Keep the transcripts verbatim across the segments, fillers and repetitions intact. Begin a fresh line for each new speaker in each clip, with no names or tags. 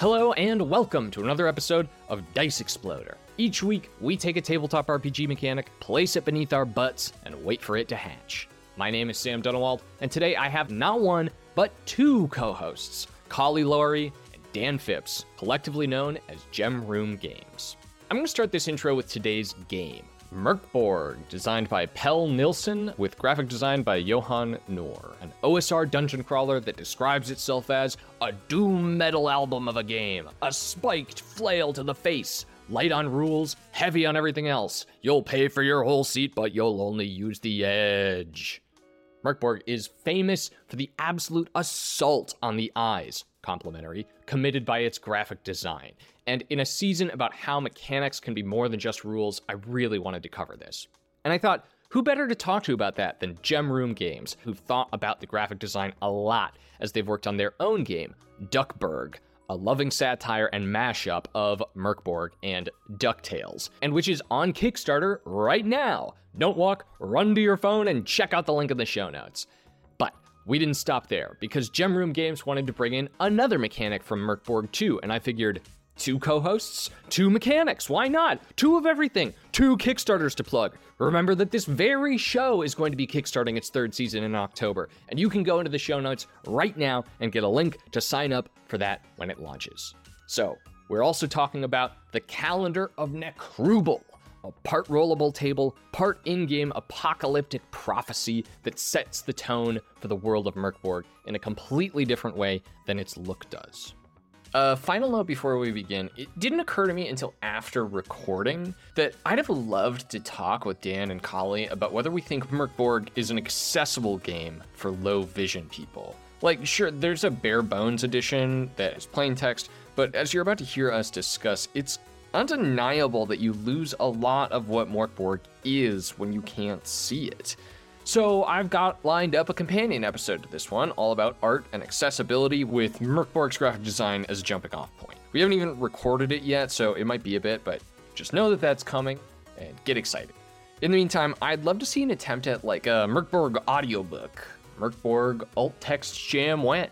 Hello and welcome to another episode of Dice Exploder. Each week, we take a tabletop R P G mechanic, place it beneath our butts, and wait for it to hatch. My name is Sam Dunewald, and today I have not one, but two co-hosts, Kali Laurie and Dan Phipps, collectively known as Gem Room Games. I'm going to start this intro with today's game, Mörkborg, designed by Pelle Nilsson, with graphic design by Johan Nohr, an O S R dungeon crawler that describes itself as a doom metal album of a game, a spiked flail to the face, light on rules, heavy on everything else. You'll pay for your whole seat, but you'll only use the edge. Mörkborg is famous for the absolute assault on the eyes, complimentary, committed by its graphic design. And in a season about how mechanics can be more than just rules, I really wanted to cover this. And I thought, who better to talk to about that than Gem Room Games, who've thought about the graphic design a lot as they've worked on their own game, Duckburg, a loving satire and mashup of Mörkborg and DuckTales, and which is on Kickstarter right now. Don't walk, run to your phone and check out the link in the show notes. But we didn't stop there, because Gem Room Games wanted to bring in another mechanic from Mörkborg too, and I figured, two co-hosts, two mechanics, why not? Two of everything, two Kickstarters to plug. Remember that this very show is going to be kickstarting its third season in October, and you can go into the show notes right now and get a link to sign up for that when it launches. So, we're also talking about the Calendar of Necrubal, a part rollable table, part in-game apocalyptic prophecy that sets the tone for the world of Mörkborg in a completely different way than its look does. A final note before we begin, it didn't occur to me until after recording that I'd have loved to talk with Dan and Kali about whether we think Mörkborg is an accessible game for low vision people. Like, sure, there's a bare bones edition that is plain text, but as you're about to hear us discuss, it's undeniable that you lose a lot of what Mörkborg is when you can't see it. So I've got lined up a companion episode to this one, all about art and accessibility with Mörkborg's graphic design as a jumping off point. We haven't even recorded it yet, so it might be a bit, but just know that that's coming and get excited. In the meantime, I'd love to see an attempt at like a Mörkborg audiobook, Mörkborg alt text jam when.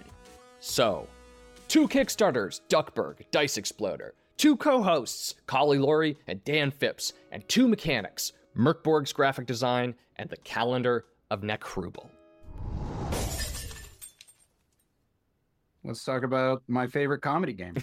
So, two Kickstarters, Duckburg, Dice Exploder, two co-hosts, Kali Laurie and Dan Phipps, and two mechanics, Mörkborg's graphic design, and the Calendar of Necrubal.
Let's talk about my favorite comedy game.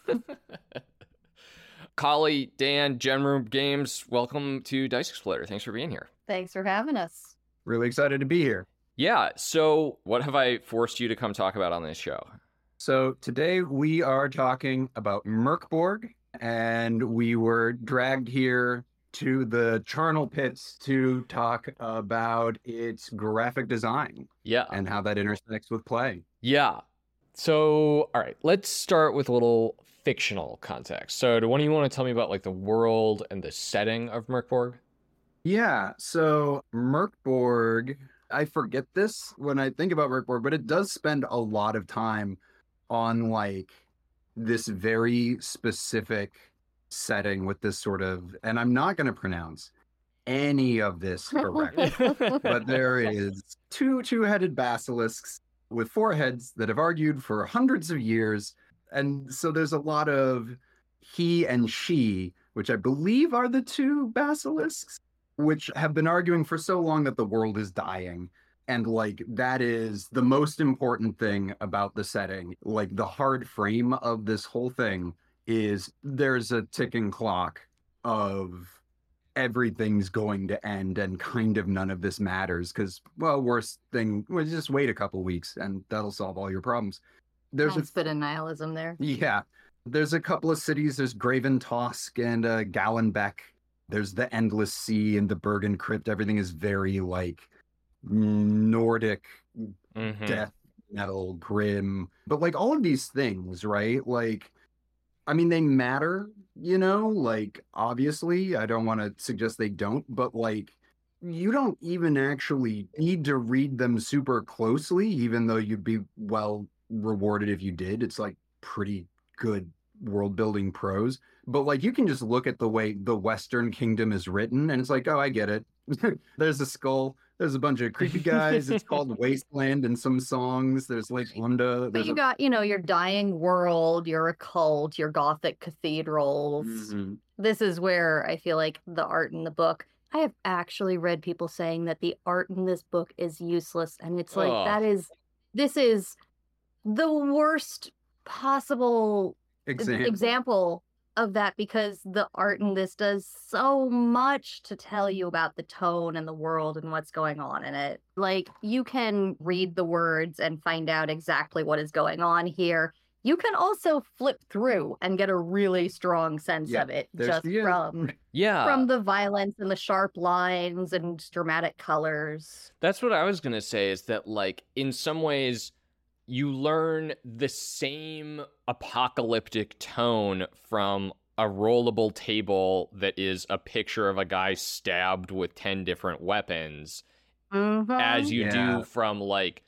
Kali, Dan, Gem Room Games, welcome to Dice Exploder. Thanks for being here.
Thanks for having us.
Really excited to be here.
Yeah, so what have I forced you to come talk about on this show?
So today we are talking about Mörkborg, and we were dragged here to the charnel pits to talk about its graphic design.
Yeah.
And how that intersects with play.
Yeah. So, all right, let's start with a little fictional context. So, do one of you want to tell me about like the world and the setting of Mörkborg?
Yeah. So Mörkborg, I forget this when I think about Mörkborg, but it does spend a lot of time on like this very specific setting with this sort of, and I'm not going to pronounce any of this correctly, but there is two two-headed basilisks with four heads that have argued for hundreds of years. And so there's a lot of he and she, which I believe are the two basilisks, which have been arguing for so long that the world is dying. And like, that is the most important thing about the setting. Like the hard frame of this whole thing is there's a ticking clock of everything's going to end and kind of none of this matters because, well, worst thing, well, just wait a couple weeks and that'll solve all your problems. There's
nice
a
bit of nihilism there.
Yeah. There's a couple of cities. There's Graven Tosk and uh, Gallenbeck. There's the Endless Sea and the Bergen Crypt. Everything is very like Nordic
Mm-hmm.
death metal, grim. But like all of these things, right? Like, I mean, they matter, you know, like, obviously, I don't want to suggest they don't, but like, you don't even actually need to read them super closely, even though you'd be well rewarded if you did. It's like pretty good world building prose. But like, you can just look at the way the Western Kingdom is written and it's like, oh, I get it. There's a skull There's a bunch of creepy guys. It's called Wasteland in some songs. There's Lake Lunda.
But
There's
you
a...
got, you know, your dying world, your occult, your Gothic cathedrals.
Mhm.
This is where I feel like the art in the book. I have actually read people saying that the art in this book is useless. And it's like,
Ugh.
that is, this is the worst possible
Example.
example of that, because the art in this does so much to tell you about the tone and the world and what's going on in it. Like, you can read the words and find out exactly what is going on here. You can also flip through and get a really strong sense
Yeah,
of it
there's
just
the end.
from
Yeah.
from the violence and the sharp lines and dramatic colors.
That's what I was going to say, is that, like, in some ways, you learn the same apocalyptic tone from a rollable table that is a picture of a guy stabbed with ten different weapons
Mhm.
as you
Yeah.
do from, like,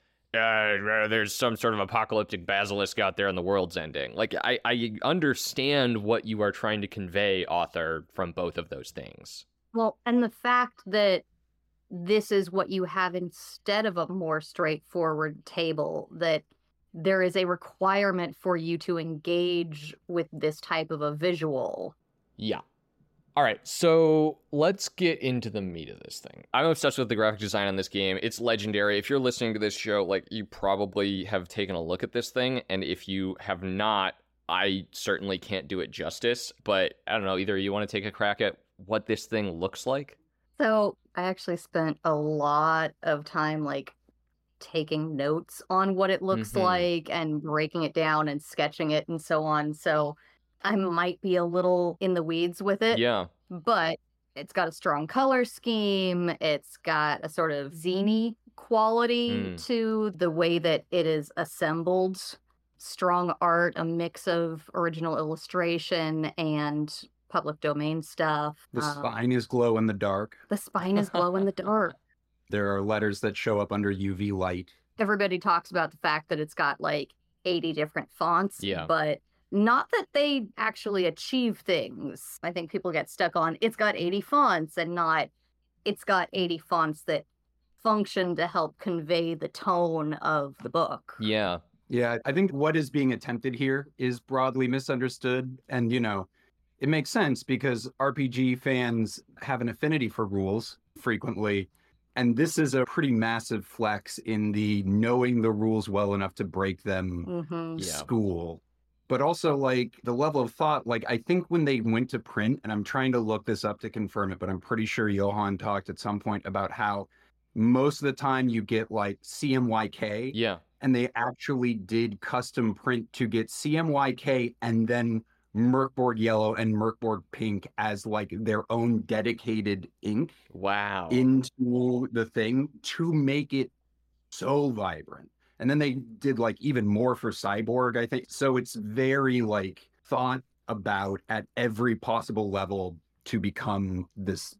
uh, there's some sort of apocalyptic basilisk out there and the world's ending. Like, I, I understand what you are trying to convey, author, from both of those things.
Well, and the fact that this is what you have instead of a more straightforward table, that there is a requirement for you to engage with this type of a visual.
Yeah. All right, so let's get into the meat of this thing. I'm obsessed with the graphic design on this game. It's legendary. If you're listening to this show, like, you probably have taken a look at this thing, and if you have not, I certainly can't do it justice. But I don't know, either you want to take a crack at what this thing looks like?
So I actually spent a lot of time, like, taking notes on what it looks
Mhm.
like and breaking it down and sketching it and so on. So I might be a little in the weeds with it,
Yeah.
but it's got a strong color scheme. It's got a sort of zany quality
Mm.
to the way that it is assembled. Strong art, a mix of original illustration and public domain stuff.
The
Um,
spine is glow in the dark.
the spine is glow in the dark.
There are letters that show up under U V light.
Everybody talks about the fact that it's got like eighty different fonts,
Yeah.
but not that they actually achieve things. I think people get stuck on it's got eighty fonts and not it's got eighty fonts that function to help convey the tone of the book.
Yeah.
Yeah, I think what is being attempted here is broadly misunderstood. And, you know, it makes sense because R P G fans have an affinity for rules frequently. And this is a pretty massive flex in the knowing the rules well enough to break them
Mm-hmm.
Yeah.
school. But also, like, the level of thought, like, I think when they went to print, and I'm trying to look this up to confirm it, but I'm pretty sure Johan talked at some point about how most of the time you get, like, C M Y K,
Yeah.
and they actually did custom print to get C M Y K and then Merkboard Yellow and Merkboard Pink as, like, their own dedicated ink
Wow.
into the thing to make it so vibrant. And then they did, like, even more for Cyborg, I think. So it's very, like, thought about at every possible level to become this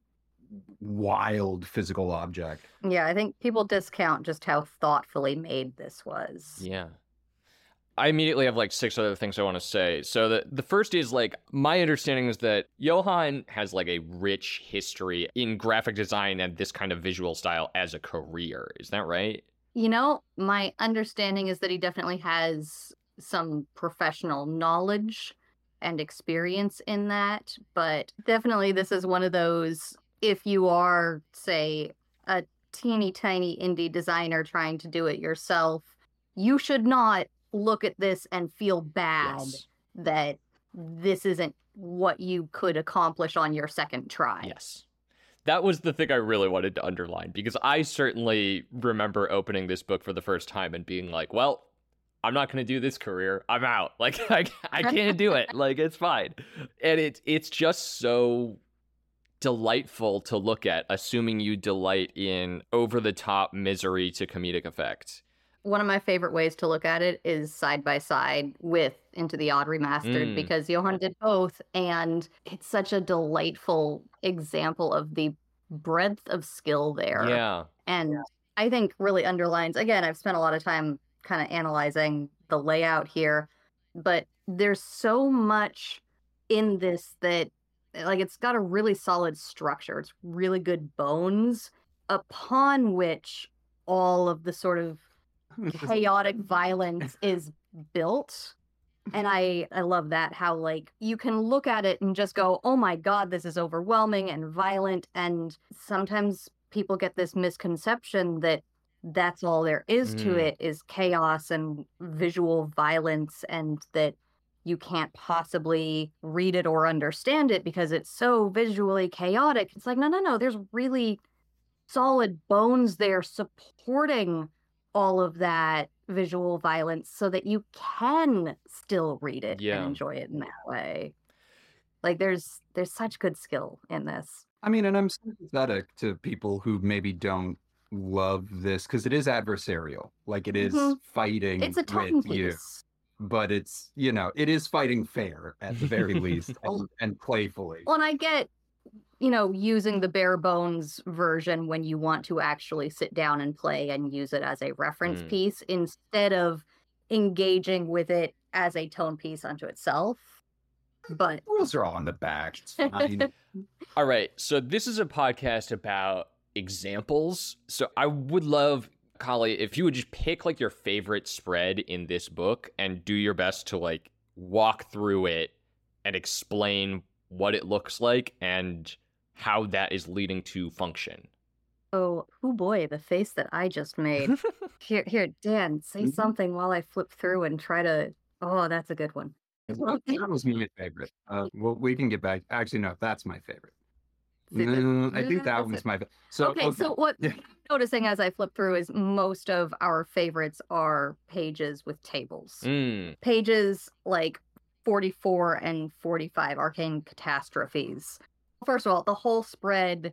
wild physical object.
Yeah, I think people discount just how thoughtfully made this was.
Yeah. I immediately have like six other things I want to say. So the the first is, like, my understanding is that Johan has like a rich history in graphic design and this kind of visual style as a career. Is that right?
You know, my understanding is that he definitely has some professional knowledge and experience in that, but definitely this is one of those, if you are, say, a teeny tiny indie designer trying to do it yourself, you should not look at this and feel bad
Yes.
that this isn't what you could accomplish on your second try.
Yes. That was the thing I really wanted to underline, because I certainly remember opening this book for the first time and being like, well, I'm not going to do this career. I'm out. Like, I, I can't do it. Like, it's fine. And it, it's just so delightful to look at, assuming you delight in over-the-top misery to comedic effect.
One of my favorite ways to look at it is side by side with Into the Odd Remastered,
Mm.
because Johan did both, and it's such a delightful example of the breadth of skill there.
Yeah.
And I think really underlines, again, I've spent a lot of time kind of analyzing the layout here, but there's so much in this that, like, it's got a really solid structure. It's really good bones. upon which all of the sort of chaotic violence is built. And I, I love that, how like you can look at it and just go, oh my God, this is overwhelming and violent. And sometimes people get this misconception that that's all there is to
Mm.
it is chaos and visual violence, and that you can't possibly read it or understand it because it's so visually chaotic. It's like, no, no, no, there's really solid bones there supporting all of that visual violence so that you can still read it
Yeah.
and enjoy it in that way. Like there's there's such good skill in this.
I mean, and I'm sympathetic to people who maybe don't love this because it is adversarial. Like it is
Mhm.
fighting
It's a tone
with you,
piece.
but it's, you know, it is fighting fair at the very least and, and playfully.
Well, and I get, you know, using the bare bones version when you want to actually sit down and play and use it as a reference
Mm.
piece instead of engaging with it as a tone piece unto itself. But
Rules are all on the back. It's fine.
All right, so this is a podcast about examples. So I would love, Kali, if you would just pick like your favorite spread in this book and do your best to like walk through it and explain what it looks like and how that is leading to function.
oh, oh boy, the face that I just made. Here, here, Dan, say
Mhm.
something while I flip through and try to. Oh, that's a good one.
Well, that was my favorite. Uh, well, we can get back. Actually, no, that's my favorite.
See, the-
No, I think that
that's
one's
it.
my favorite. So,
okay, so what
Yeah.
I'm noticing as I flip through is most of our favorites are pages with tables.
Mm.
Pages like forty-four and forty-five, Arcane Catastrophes. First of all, the whole spread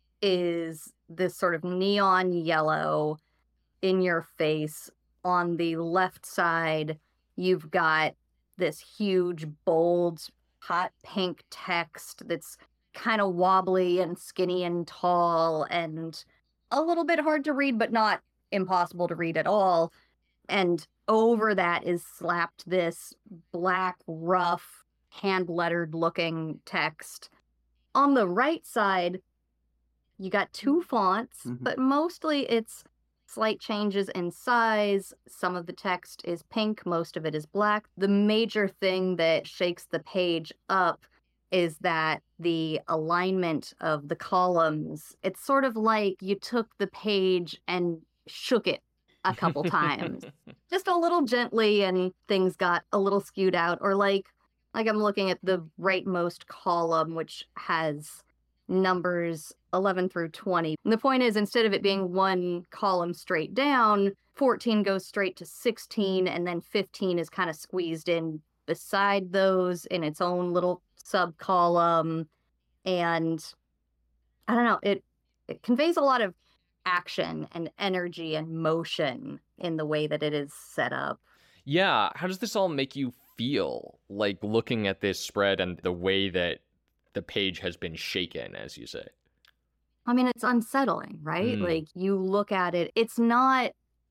is this sort of neon yellow in your face. On the left side, you've got this huge, bold, hot pink text that's kind of wobbly and skinny and tall and a little bit hard to read, but not impossible to read at all. And over that is slapped this black, rough, hand-lettered looking text. On the right side, you got two fonts,
Mhm.
but mostly it's slight changes in size. Some of the text is pink, most of it is black. The major thing that shakes the page up is that the alignment of the columns, it's sort of like you took the page and shook it a couple times. Just a little gently, and things got a little skewed out. Or like like I'm looking at the rightmost column, which has numbers eleven through twenty. And the point is, instead of it being one column straight down, fourteen goes straight to sixteen, and then fifteen is kind of squeezed in beside those in its own little sub column. And I don't know, it it conveys a lot of action and energy and motion in the way that it is set up.
Yeah, how does this all make you feel, like looking at this spread and the way that the page has been shaken, as you say?
I mean, it's unsettling, right?
Mm.
Like you look at it, it's not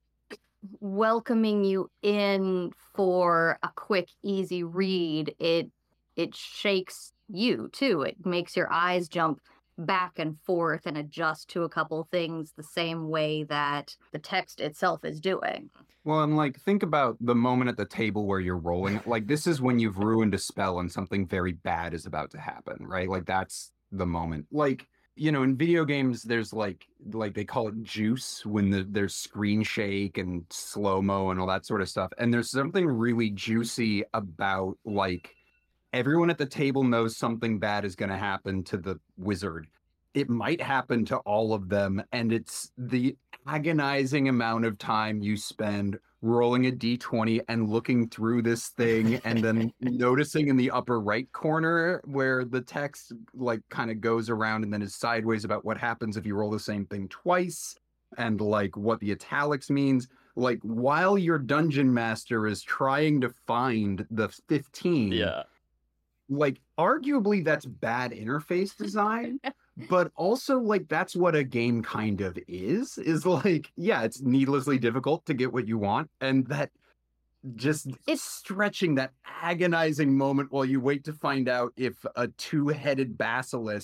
welcoming you in for a quick, easy read. It it shakes you too. It makes your eyes jump back and forth and adjust to a couple things the same way that the text itself is doing.
Well, and like, think about the moment at the table where you're rolling. Like, this is when you've ruined a spell and something very bad is about to happen, right? Like, that's the moment. Like, you know, in video games, there's like, like they call it juice when the, there's screen shake and slow-mo and all that sort of stuff. And there's something really juicy about, like, everyone at the table knows something bad is going to happen to the wizard. It might happen to all of them, and it's the agonizing amount of time you spend rolling a d twenty and looking through this thing and then noticing in the upper right corner where the text like kind of goes around and then is sideways about what happens if you roll the same thing twice, and like what the italics means. Like, while your dungeon master is trying to find the fifteen,
Yeah.
like, arguably that's bad interface design, but also like that's what a game kind of is, is like, yeah, it's needlessly difficult to get what you want. And that just
It's-
stretching that agonizing moment while you wait to find out if a two-headed basilisk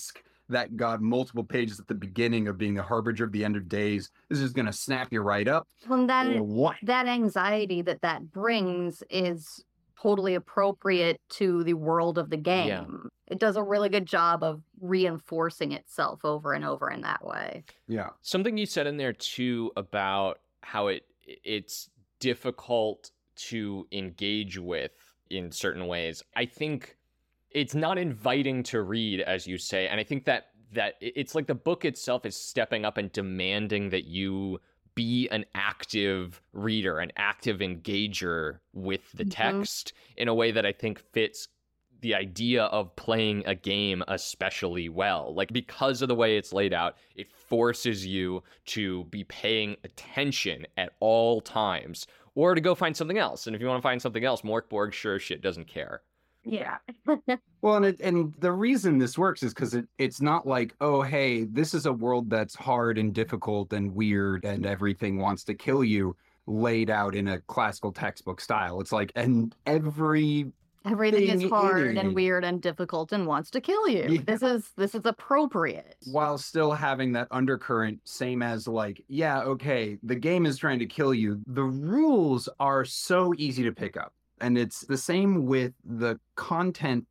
that got multiple pages at the beginning of being the harbinger of the end of days. This is going to snap you right up.
Well, that
Or what?
that anxiety that that brings is totally appropriate to the world of the game.
Yeah.
It does a really good job of reinforcing itself over and over in that way.
Yeah.
Something you said in there too about how it it's difficult to engage with in certain ways. I think it's not inviting to read, as you say, and I think that that it's like the book itself is stepping up and demanding that you be an active reader, an active engager with the
Mhm.
text in a way that I think fits the idea of playing a game especially well. Like, because of the way it's laid out, it forces you to be paying attention at all times or to go find something else. And if you want to find something else, Mörk Borg sure as shit doesn't care.
Yeah.
Well, and it, and the reason this works is because it, it's not like, oh, hey, this is a world that's hard and difficult and weird and everything wants to kill you, laid out in a classical textbook style. It's like, and every
Everything
thing
is
in
hard
it-
and weird and difficult and wants to kill you.
Yeah.
This is this is appropriate.
while still having that undercurrent, same as like, yeah, okay, the game is trying to kill you. The rules are so easy to pick up. And it's the same with the content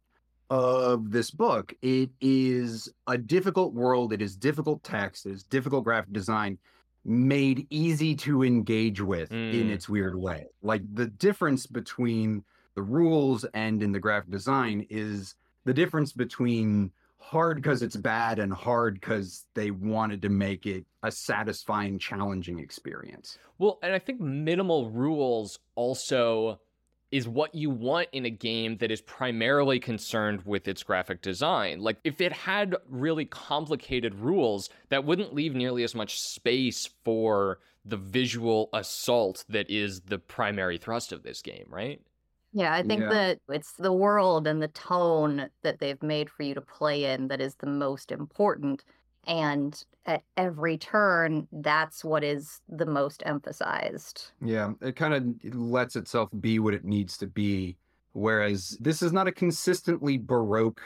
of this book. It is a difficult world. It is difficult text. It is difficult graphic design made easy to engage with in
Mm.
its weird way. Like, the difference between the rules and in the graphic design is the difference between hard because it's bad and hard because they wanted to make it a satisfying, challenging experience.
Well, and I think minimal rules also is what you want in a game that is primarily concerned with its graphic design. Like, if it had really complicated rules, that wouldn't leave nearly as much space for the visual assault that is the primary thrust of this game, right?
Yeah, I think
Yeah.
that it's the world and the tone that they've made for you to play in that is the most important. And at every turn, that's what is the most emphasized.
Yeah, it kind of lets itself be what it needs to be. Whereas this is not a consistently Baroque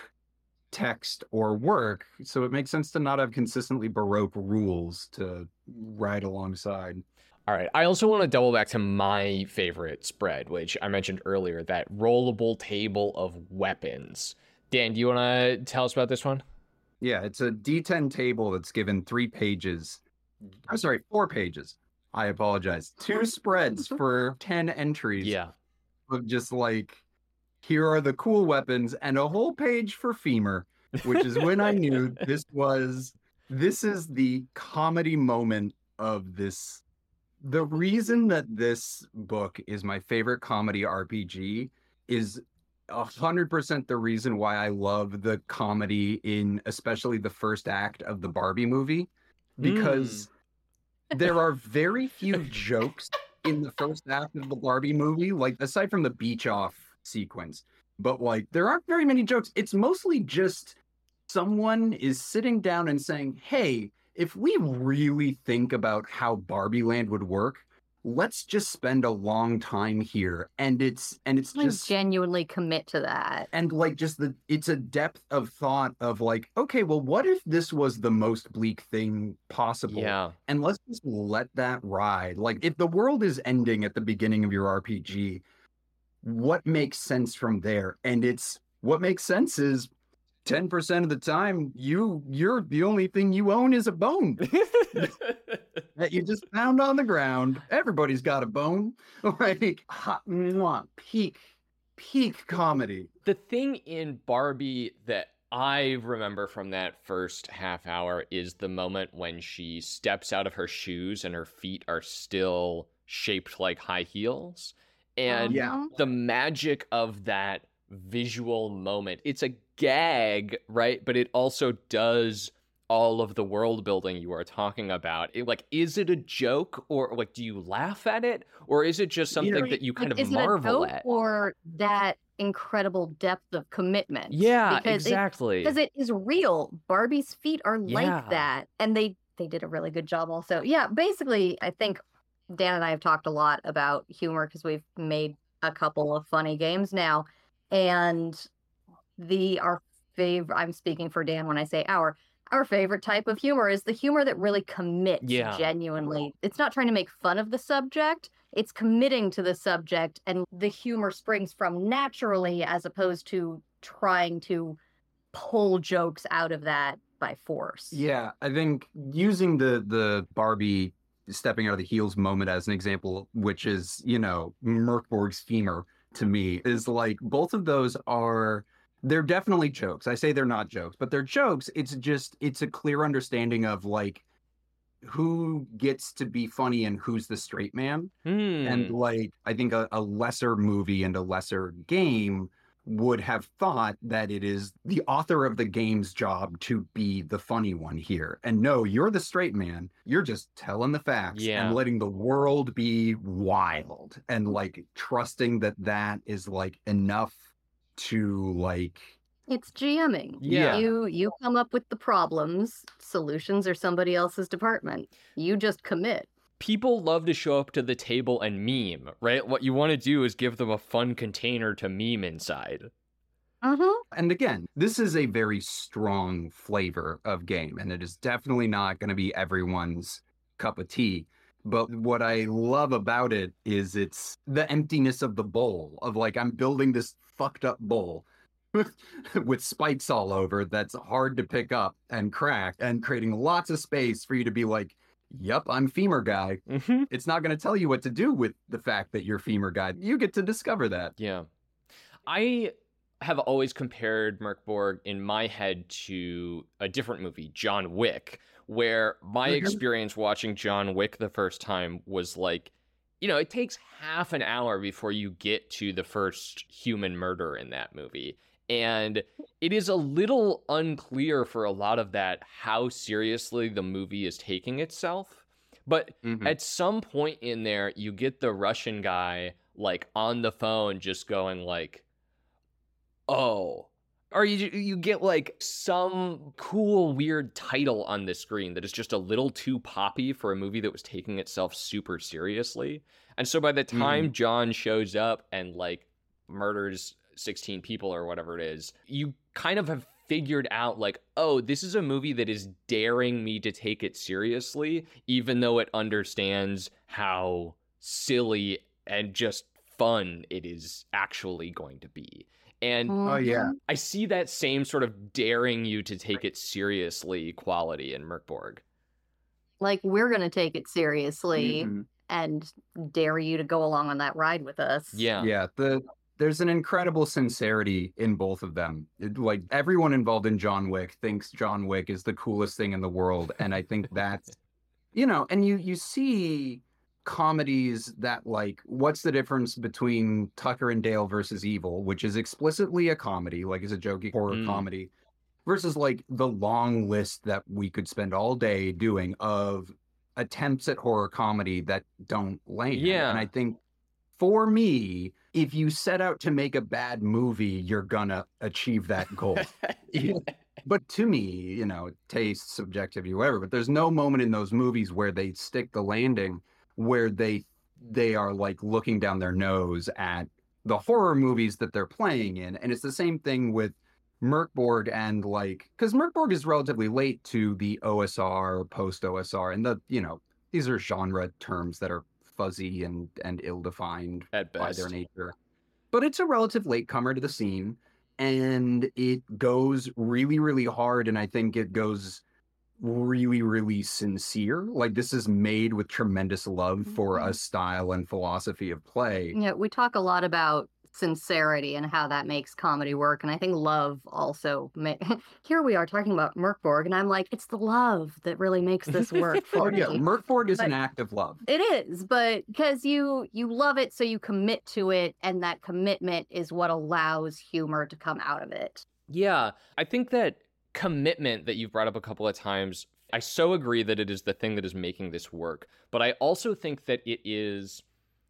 text or work, so it makes sense to not have consistently Baroque rules to ride alongside.
All right. I also want to double back to my favorite spread, which I mentioned earlier, that rollable table of weapons. Dan, do you want to tell us about this one?
Yeah, it's a D ten table that's given three pages. I'm sorry, four pages. I apologize. Two spreads for ten entries.
Yeah.
Of just like, here are the cool weapons, and a whole page for femur, which is when I knew this was, this is the comedy moment of this. The reason that this book is my favorite comedy R P G is a hundred percent the reason why I love the comedy in especially the first act of the Barbie movie, because there are very few jokes in the first act of the Barbie movie, like aside from the beach off sequence, but like there aren't very many jokes. It's mostly just someone is sitting down and saying, hey, if we really think about how Barbie Land would work, let's just spend a long time here. And it's and it's
Like,
just
genuinely commit to that.
and like just the it's a depth of thought of like, okay, well, what if this was the most bleak thing possible?
Yeah.
And let's just let that ride. Like, if the world is ending at the beginning of your R P G, what makes sense from there? And it's what makes sense is ten percent of the time you you're the only thing you own is a bone that you just found on the ground. Everybody's got a bone. Like, hot, mwah, peak peak comedy.
The thing in Barbie that I remember from that first half hour is the moment when she steps out of her shoes and her feet are still shaped like high heels. And
Yeah.
Uh-huh.
the magic of that visual moment, it's a gag, right? But it also does all of the world building you are talking about. It, like, is it a joke, or like, do you laugh at it, or is it just something
Yeah.
that you kind
Like,
of
is it a
marvel
joke
at?
or that incredible depth of commitment?
Yeah,
Because it-
exactly.
Because it is real. Barbie's feet are
Yeah.
like that. And they they did a really good job also. Yeah, basically, I think Dan and I have talked a lot about humor because we've made a couple of funny games now. And the our favorite I'm speaking for Dan when I say our Our favorite type of humor is the humor that really commits
Yeah.
genuinely. It's not trying to make fun of the subject, it's committing to the subject, and the humor springs from naturally as opposed to trying to pull jokes out of that by force.
Yeah, I think using the the Barbie stepping out of the heels moment as an example, which is, you know, Merkborg's femur to me, is like both of those are they're definitely jokes. I say they're not jokes, but they're jokes. It's just it's a clear understanding of like who gets to be funny and who's the straight man. And
Hmm.
like I think a, a lesser movie and a lesser game would have thought that it is the author of the game's job to be the funny one here. And no, you're the straight man. You're just telling the facts
Yeah.
and letting the world be wild and like trusting that that is like enough to like
It's GMing.
Yeah.
You you come up with the problems, solutions are somebody else's department. You just commit.
People love to show up to the table and meme, right? What you want to do is give them a fun container to meme inside.
Uh-huh.
And again, this is a very strong flavor of game, and it is definitely not going to be everyone's cup of tea. But what I love about it is it's the emptiness of the bowl, of like, I'm building this fucked up bowl with, with spikes all over that's hard to pick up and crack, and creating lots of space for you to be like, yep, I'm femur guy.
Mm-hmm.
It's not going to tell you what to do with the fact that you're femur guy. You get to discover that.
Yeah. I have always compared Merkborg in my head to a different movie, John Wick, where my
Mhm.
experience watching John Wick the first time was like, you know, it takes half an hour before you get to the first human murder in that movie. And it is a little unclear for a lot of that how seriously the movie is taking itself. But
Mhm.
at some point in there, you get the Russian guy like on the phone just going like, oh, or you you get like some cool weird title on the screen that is just a little too poppy for a movie that was taking itself super seriously. And so by the time John shows up and like murders sixteen people or whatever it is, you kind of have figured out like, oh, this is a movie that is daring me to take it seriously, even though it understands how silly and just fun it is actually going to be. And
Oh, yeah.
Mhm.
I see that same sort of daring you to take it seriously quality in Merkborg.
Like, we're going to take it seriously
Mhm.
and dare you to go along on that ride with us.
Yeah.
Yeah, the there's an incredible sincerity in both of them. It- like everyone involved in John Wick thinks John Wick is the coolest thing in the world, and I think that's you know, and you you see comedies that like what's the difference between Tucker and Dale versus Evil, which is explicitly a comedy, like it's a jokey horror
Mm.
comedy, versus like the long list that we could spend all day doing of attempts at horror comedy that don't land.
Yeah.
And I think for me, if you set out to make a bad movie, you're gonna achieve that goal. Yeah. But to me, you know, taste, subjectivity, whatever, but there's no moment in those movies where they stick the landing where they they are like looking down their nose at the horror movies that they're playing in. And it's the same thing with Merkborg and like because Merkborg is relatively late to the O S R, post O S R, and the you know, these are genre terms that are fuzzy and and ill-defined
At
by
best.
their nature. But it's a relative latecomer to the scene, and it goes really, really hard, and I think it goes really, really sincere. Like this is made with tremendous love for a
Mhm.
style and philosophy of play.
Yeah, we talk a lot about sincerity and how that makes comedy work. And I think love also ma- here we are talking about Merkborg, and I'm like, it's the love that really makes this work
Oh
for
yeah,
me.
Merkborg is an
But-
act of love.
It is, but because you you love it, so you commit to it, and that commitment is what allows humor to come out of it.
Yeah, I think that commitment that you've brought up a couple of times, I so agree that it is the thing that is making this work. But I also think that it is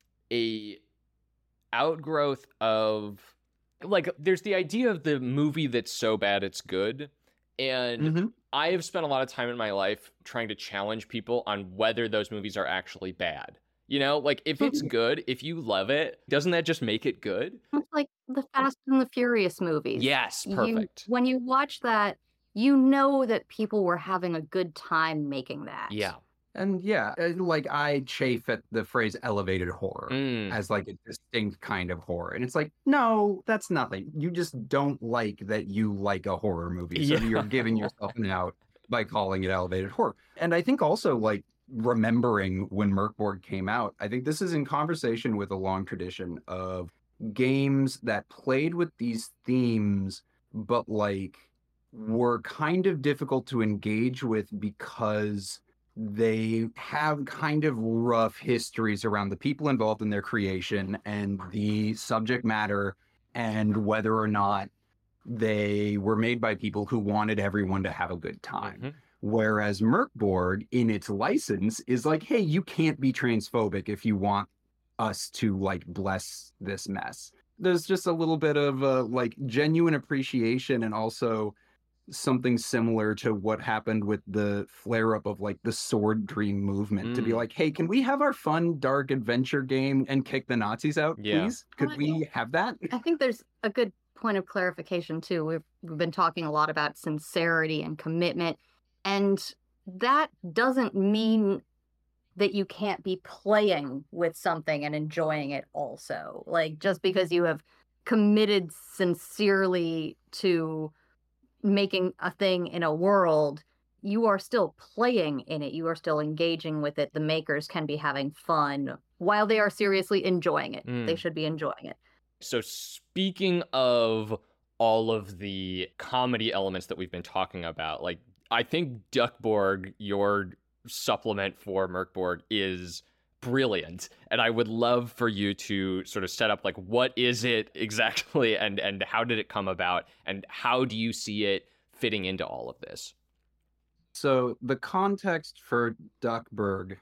a outgrowth of like there's the idea of the movie that's so bad it's good. And
Mhm.
I have spent a lot of time in my life trying to challenge people on whether those movies are actually bad. You know, like if it's good, if you love it, doesn't that just make it good?
It's like the Fast and the Furious movies.
Yes,
You-
perfect.
when you watch that, you know that people were having a good time making that.
Yeah.
And yeah, uh, like I chafe at the phrase elevated horror
Mm.
as like a distinct kind of horror. And it's like, no, that's nothing. You just don't like that you like a horror movie. So
Yeah.
you're giving yourself an out by calling it elevated horror. And I think also like remembering when Merkborg came out, I think this is in conversation with a long tradition of games that played with these themes, but like were kind of difficult to engage with because they have kind of rough histories around the people involved in their creation and the subject matter and whether or not they were made by people who wanted everyone to have a good time.
Mm-hmm.
Whereas Merkborg, in its license, is like, hey, you can't be transphobic if you want us to like bless this mess. There's just a little bit of uh, like genuine appreciation and also something similar to what happened with the flare up of like the Sword Dream movement
Mm.
to be like, hey, can we have our fun dark adventure game and kick the Nazis out,
Yeah.
please? Could
Well,
we have that?
I think there's a good point of clarification too. We've, we've been talking a lot about sincerity and commitment, and that doesn't mean that you can't be playing with something and enjoying it also. Like, just because you have committed sincerely to making a thing in a world, you are still playing in it. You are still engaging with it. The makers can be having fun while they are seriously enjoying it.
Mm.
They should be enjoying it.
So speaking of all of the comedy elements that we've been talking about, like I think Duckborg, your supplement for Merkborg, is brilliant, and I would love for you to sort of set up like what is it exactly, and and how did it come about, and how do you see it fitting into all of this?
So the context for Duckburg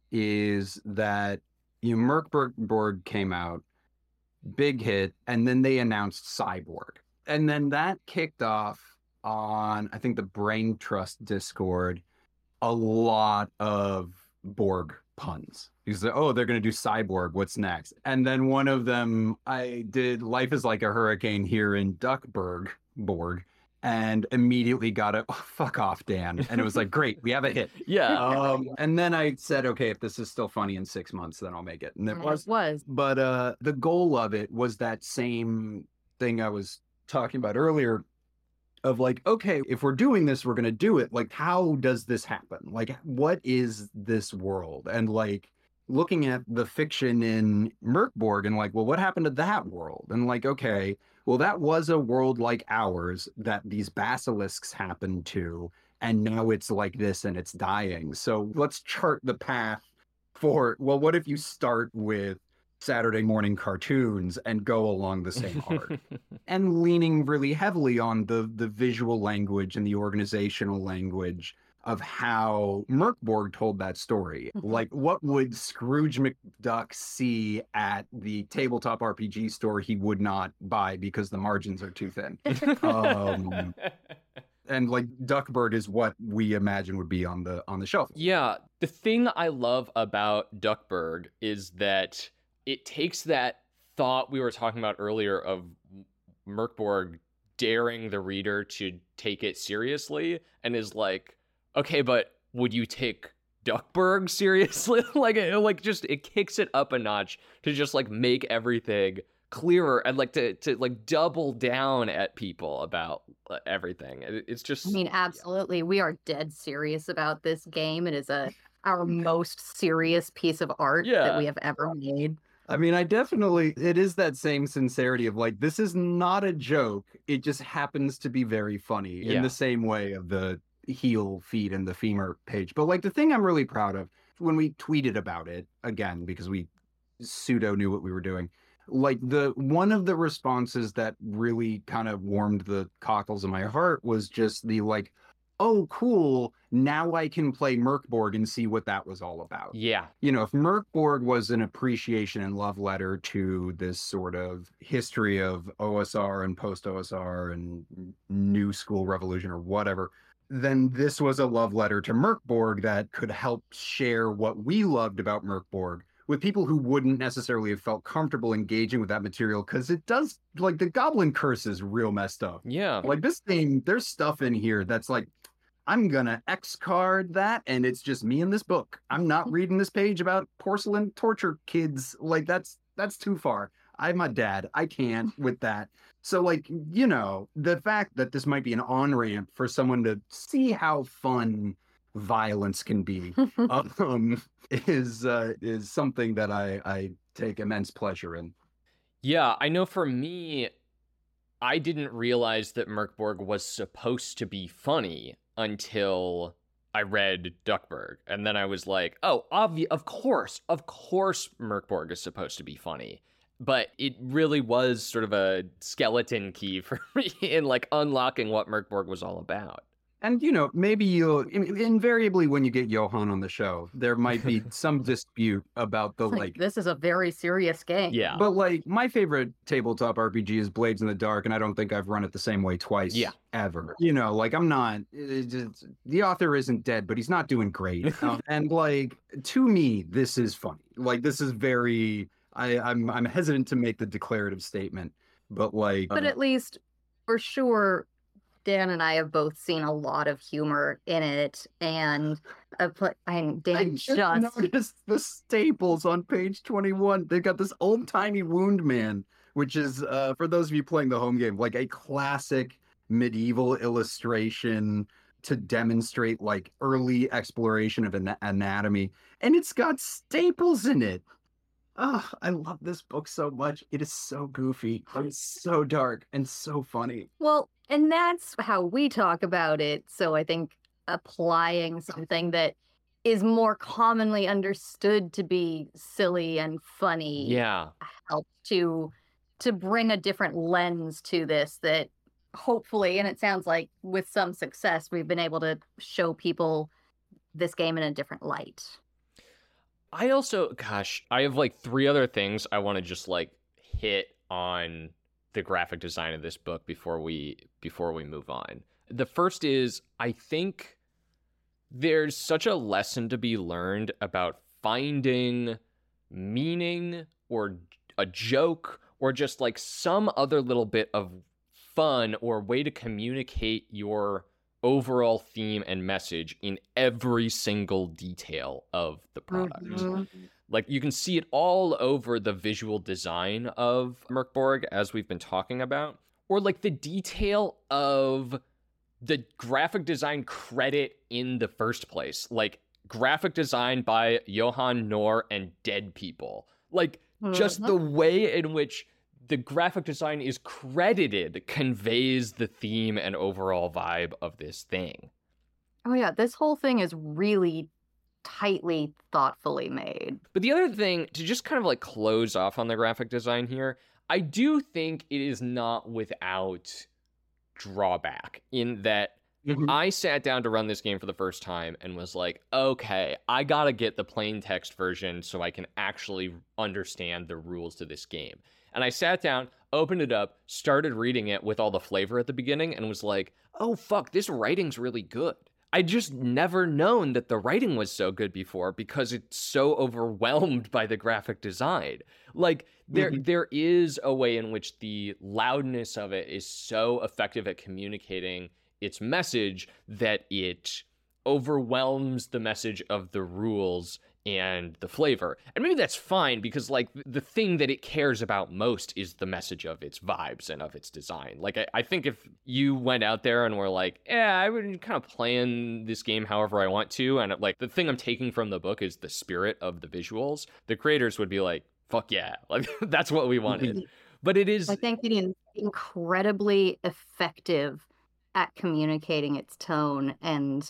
is that you know, Merkborg came out, big hit, and then they announced Cyborg. And then that kicked off on, I think, the Brain Trust Discord, a lot of Borg puns. Because, oh, they're going to do Cyborg, what's next? And then one of them, I did Life is Like a Hurricane here in Duckburg, Borg, and immediately got a, oh, fuck off, Dan. And it was like, great, we have a hit.
Yeah.
Um, and then I said, okay, if this is still funny in six months, then I'll make it. And it
And
was.
it was.
But uh, the goal of it was that same thing I was talking about earlier of like, okay, if we're doing this, we're going to do it. Like, how does this happen? Like, what is this world? And like looking at the fiction in Merkborg and like, well, what happened to that world? And like, okay, well, that was a world like ours that these basilisks happened to. And now it's like this and it's dying. So let's chart the path for, well, what if you start with Saturday morning cartoons and go along the same arc? And leaning really heavily on the the visual language and the organizational language of how Merkborg told that story.
Mhm.
Like, what would Scrooge McDuck see at the tabletop R P G store he would not buy because the margins are too thin? Um, and like Duckburg is what we imagine would be on the on the shelf.
Yeah, the thing I love about Duckburg is that it takes that thought we were talking about earlier of Merkborg daring the reader to take it seriously, and is like, okay, but would you take Duckburg seriously? like, it, like just it kicks it up a notch to just like make everything clearer and like to to like double down at people about uh, everything. It, it's just
I mean, absolutely. We are dead serious about this game. It is a our most serious piece of art
Yeah.
that we have ever made.
I mean, I definitely, it is that same sincerity of like, this is not a joke. It just happens to be very funny
Yeah.
in the same way of the heel, feet, and the femur page. But like the thing I'm really proud of when we tweeted about it, again, because we pseudo knew what we were doing, like the one of the responses that really kind of warmed the cockles of my heart was just the like, oh, cool, now I can play Merkborg and see what that was all about.
yeah.
You know, if Merkborg was an appreciation and love letter to this sort of history of O S R and post-O S R and new school revolution or whatever, then this was a love letter to Merkborg that could help share what we loved about Merkborg with people who wouldn't necessarily have felt comfortable engaging with that material, because it does, like, the Goblin Curse is real messed up.
Yeah.
Like, this game, there's stuff in here that's like, I'm gonna X card that, and it's just me in this book. I'm not reading this page about porcelain torture kids. Like, that's that's too far. I'm a dad. I can't with that. So, like, you know, the fact that this might be an on-ramp for someone to see how fun violence can be um, is uh, is something that I, I take immense pleasure in.
Yeah, I know for me, I didn't realize that Merkborg was supposed to be funny until I read Duckburg. And then I was like, oh, obvi- of course, of course Merkborg is supposed to be funny. But it really was sort of a skeleton key for me in like unlocking what Merkborg was all about.
And, you know, maybe you'll invariably when you get Johan on the show, there might be some dispute about the
Like,
like,
this is a very serious game.
Yeah.
but like my favorite tabletop R P G is Blades in the Dark, and I don't think I've run it the same way twice.
Yeah.
Ever. You know, like I'm not, it, it's, the author isn't dead, but he's not doing great. Um, and like, to me, this is funny. Like, this is very, I, I'm, I'm hesitant to make the declarative statement, but like,
But
uh,
at least, for sure, Dan and I have both seen a lot of humor in it, and uh, pl- and Dan
I
just,
just noticed the staples on page twenty-one. They've got this old-timey wound man, which is, uh, for those of you playing the home game, like a classic medieval illustration to demonstrate like early exploration of an- anatomy. And it's got staples in it. Oh, I love this book so much. It is so goofy. It's so dark and so funny.
well, and that's how we talk about it. So I think applying something that is more commonly understood to be silly and funny
Yeah.
helps to to bring a different lens to this that hopefully, and it sounds like with some success, we've been able to show people this game in a different light.
I also, gosh, I have like three other things I want to just like hit on the graphic design of this book before we before we move on. The first is, I think there's such a lesson to be learned about finding meaning or a joke or just like some other little bit of fun or way to communicate your overall theme and message in every single detail of the product.
Mhm.
Like, you can see it all over the visual design of Merkborg, as we've been talking about, or like the detail of the graphic design credit in the first place. Like, graphic design by Johan Nohr and Dead People. Like, just
Mhm.
the way in which the graphic design is credited conveys the theme and overall vibe of this thing.
Oh yeah, this whole thing is really tightly, thoughtfully made.
But the other thing, to just kind of like close off on the graphic design here, I do think it is not without drawback in that I sat down to run this game for the first time and was like, okay, I gotta get the plain text version so I can actually understand the rules to this game. And I sat down, opened it up, started reading it with all the flavor at the beginning, and was like, oh fuck, this writing's really good. I just never known that the writing was so good before because it's so overwhelmed by the graphic design. Like, there
Mhm.
there is a way in which the loudness of it is so effective at communicating its message that it overwhelms the message of the rules and the flavor. And maybe that's fine because, like, the thing that it cares about most is the message of its vibes and of its design. Like, I, I think if you went out there and were like, yeah, I would kind of plan this game however I want to, and, like, the thing I'm taking from the book is the spirit of the visuals, the creators would be like, fuck yeah, like, that's what we wanted. But it is...
I think it is incredibly effective at communicating its tone, and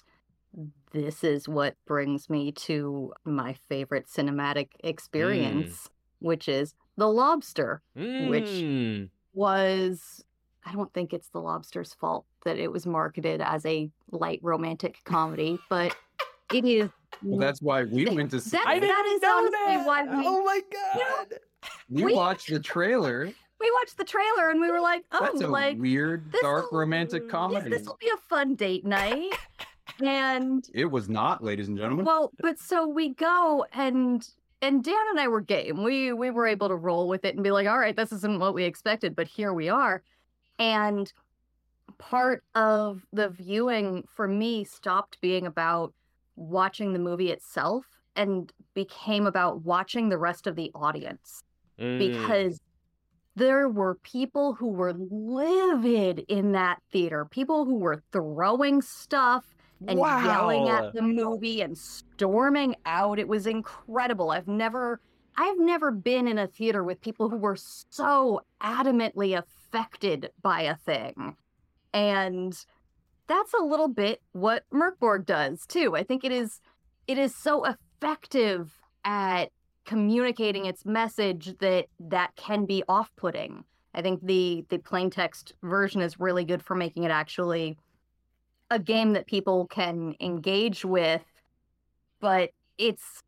this is what brings me to my favorite cinematic experience, which is The Lobster, which
Mm.
was, I don't think it's The Lobster's fault that it was marketed as a light romantic comedy, but it is.
Well, that's why we went to see
That-
it.
I didn't
that is
know
honestly
that!
why we-
Oh my god!
We
we-
watched the trailer.
We watched the trailer and we were like, oh,
That's a
like
weird,
this
dark,
will-
romantic
this,
comedy.
this will be a fun date night. And
It was not, ladies and gentlemen.
well, but so we go and and Dan and I were game. We we were able to roll with it and be like, all right, this isn't what we expected, but here we are. And part of the viewing for me stopped being about watching the movie itself and became about watching the rest of the audience.
Mm.
Because there were people who were livid in that theater, people who were throwing stuff and
Wow.
yelling at the movie and storming out. It was incredible. I've never I've never been in a theater with people who were so adamantly affected by a thing. And that's a little bit what Merkborg does too. I think it is it is so effective at communicating its message that that can be off-putting. I think the the plain text version is really good for making it actually a game that people can engage with, but it's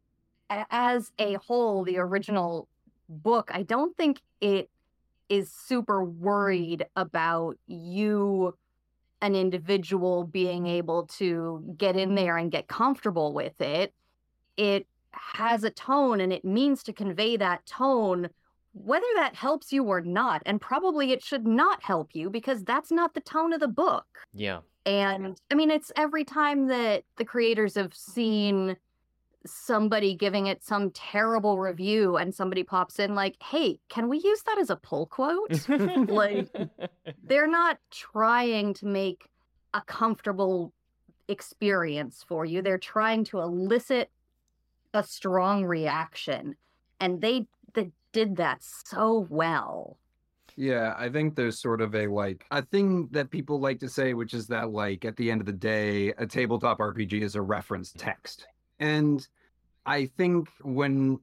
as a whole, the original book, I don't think it is super worried about you, an individual, being able to get in there and get comfortable with it. It has a tone and it means to convey that tone, whether that helps you or not. And probably it should not help you because that's not the tone of the book.
Yeah.
And I mean, it's every time that the creators have seen somebody giving it some terrible review and somebody pops in like, hey, can we use that as a pull quote? Like, they're not trying to make a comfortable experience for you. They're trying to elicit a strong reaction. And they, they did that so well.
Yeah, I think there's sort of a like a thing that people like to say, which is that like at the end of the day, a tabletop R P G is a reference text. And I think when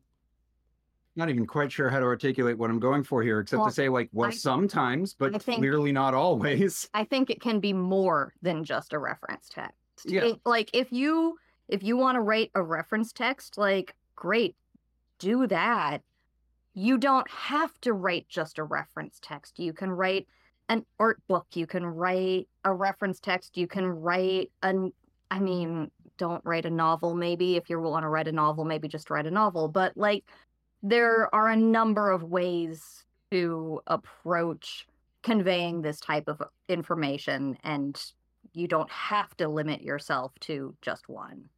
not even quite sure how to articulate what I'm going for here, except
Well,
to say like, well,
I-
sometimes, but
I think-
clearly not always.
I think it can be more than just a reference text.
Yeah.
It- like if you if you want to write a reference text, like great, do that. You don't have to write just a reference text. You can write an art book. You can write a reference text. You can write an I mean, don't write a novel maybe. If you want to write a novel, maybe just write a novel. But like there are a number of ways to approach conveying this type of information, and you don't have to limit yourself to just one.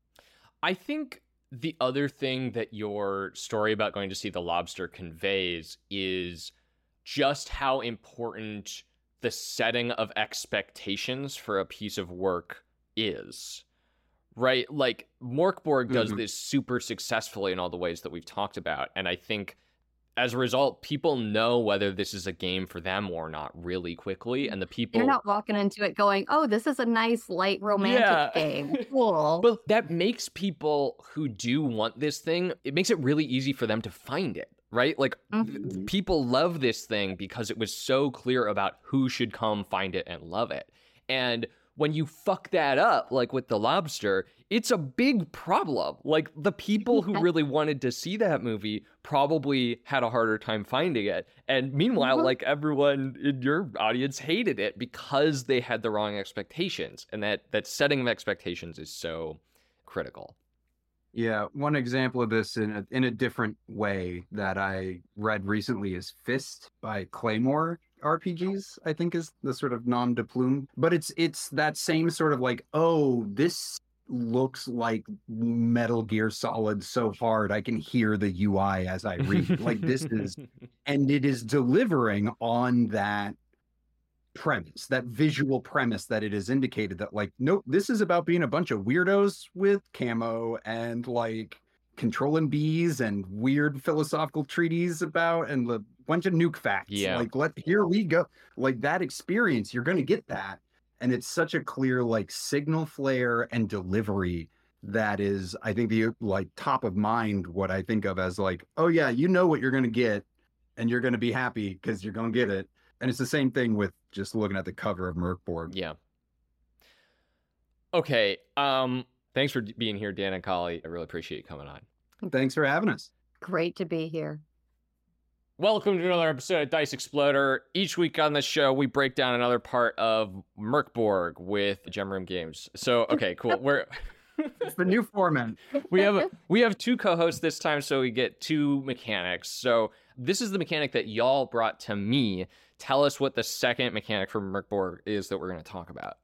I think the other thing that your story about going to see The Lobster conveys is just how important the setting of expectations for a piece of work is. Right? Like, Morkborg does
Mhm.
this super successfully in all the ways that we've talked about. And I think as a result, people know whether this is a game for them or not really quickly. And the people...
You're not walking into it going, oh, this is a nice, light, romantic
Yeah.
game. Cool.
But that makes people who do want this thing, it makes it really easy for them to find it, right? Like,
Mhm.
th- people love this thing because it was so clear about who should come find it and love it. And when you fuck that up, like with The Lobster, it's a big problem. Like, the people who really wanted to see that movie probably had a harder time finding it. And meanwhile,
Mhm.
like, everyone in your audience hated it because they had the wrong expectations. And that, that setting of expectations is so critical.
Yeah, one example of this in a, in a different way that I read recently is Fist by Claymore R P Gs, I think is the sort of nom de plume. But it's it's that same sort of like, oh, this looks like Metal Gear Solid so hard I can hear the U I as I read. Like this is, and it is delivering on that premise, that visual premise that it is indicated that like, nope, this is about being a bunch of weirdos with camo and like controlling bees and weird philosophical treaties about and a bunch of nuke facts.
Yeah.
Like, let here we go. Like that experience, you're gonna get that. And it's such a clear like signal flare and delivery that is, I think, the like top of mind what I think of as like, oh yeah, you know what you're gonna get and you're gonna be happy because you're gonna get it. And it's the same thing with just looking at the cover of Merkborg.
Yeah. Okay. Um, thanks for being here, Dan and Kali. I really appreciate you coming on.
Thanks for having us.
Great to be here.
Welcome to another episode of Dice Exploder. Each week on this show, we break down another part of Merkborg with Gem Room Games. So, okay, cool. We're
It's the new format.
we have we have two co-hosts this time, so we get two mechanics. So this is the mechanic that y'all brought to me. Tell us what the second mechanic from Mörk Borg is that we're going to talk about.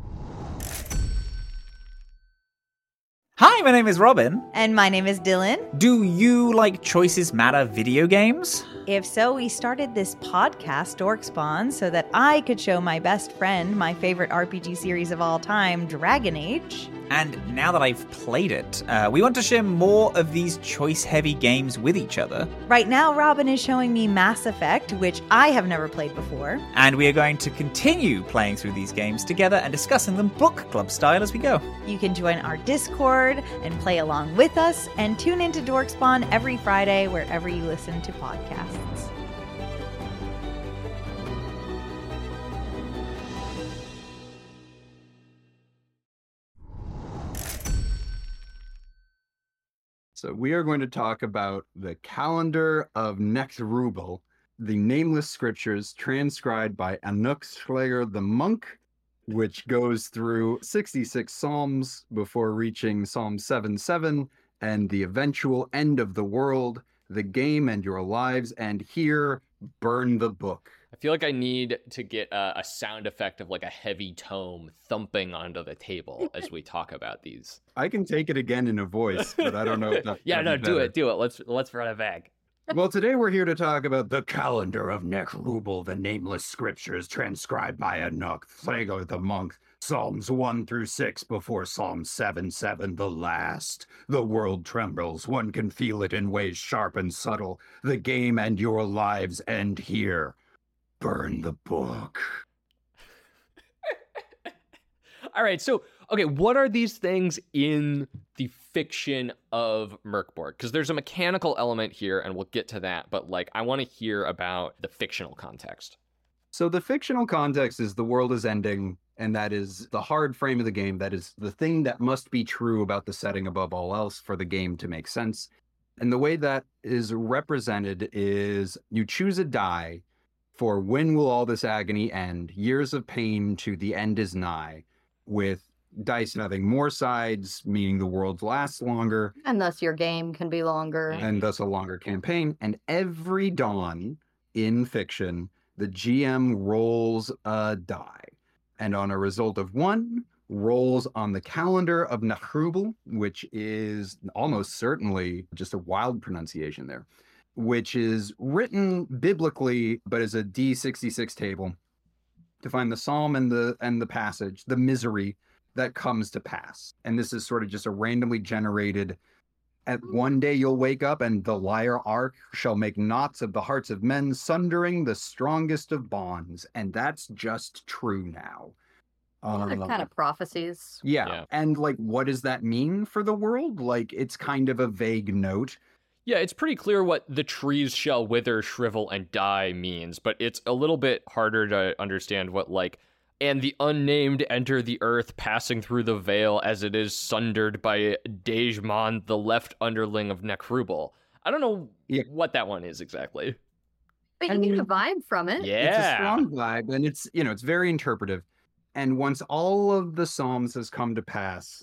Hi, my name is Robin.
And my name is Dylan.
Do you like Choices Matter video games?
If so, we started this podcast, Dorkspawn, so that I could show my best friend my favorite R P G series of all time, Dragon Age.
And now that I've played it, uh, we want to share more of these choice-heavy games with each other.
Right now, Robin is showing me Mass Effect, which I have never played before.
And we are going to continue playing through these games together and discussing them book club style as we go.
You can join our Discord and play along with us, and tune into Dorkspawn every Friday wherever you listen to podcasts.
So we are going to talk about the calendar of Nechrubel, the nameless scriptures transcribed by Anuk Schleger the monk, which goes through sixty-six psalms before reaching Psalm seven seven and the eventual end of the world, the game and your lives, and here, burn the book.
I feel like I need to get a, a sound effect of like a heavy tome thumping onto the table as we talk about these.
I can take it again in a voice, but I don't know if that's
yeah, no, do
better.
it, do it. Let's let's run it back.
Well, today we're here to talk about the calendar of Nechrubel, the nameless scriptures transcribed by Anuk Schleger the monk, Psalms one through six before Psalm seven seven, the last. The world trembles, one can feel it in ways sharp and subtle. The game and your lives end here. Burn the book.
All right, so, okay, what are these things in the fiction of Mörk Borg? Because there's a mechanical element here, and we'll get to that, but, like, I want to hear about the fictional context.
So the fictional context is the world is ending, and that is the hard frame of the game. That is the thing that must be true about the setting above all else for the game to make sense. And the way that is represented is you choose a die for when will all this agony end, years of pain to the end is nigh, with dice having more sides, meaning the world lasts longer.
And thus your game can be longer.
And thus a longer campaign. And every dawn in fiction, the G M rolls a die. And on a result of one, rolls on the calendar of Nechrubel, which is almost certainly just a wild pronunciation there, which is written biblically, but as a D sixty-six table to find the psalm and the and the passage, the misery that comes to pass. And this is sort of just a randomly generated, at one day you'll wake up and the lyre arc shall make knots of the hearts of men, sundering the strongest of bonds. And that's just true now.
They're
Um,
kind of prophecies.
yeah.
Yeah.
And like, what does that mean for the world? Like, it's kind of a vague note.
Yeah, it's pretty clear what the trees shall wither, shrivel, and die means, but it's a little bit harder to understand what, like, and the unnamed enter the earth, passing through the veil as it is sundered by Dejmon, the left underling of Nechrubel. I don't know
Yeah.
what that one is exactly.
But
I
you get
mean,
a vibe from it.
Yeah.
It's a strong vibe, and it's, you know, it's very interpretive. And once all of the Psalms has come to pass,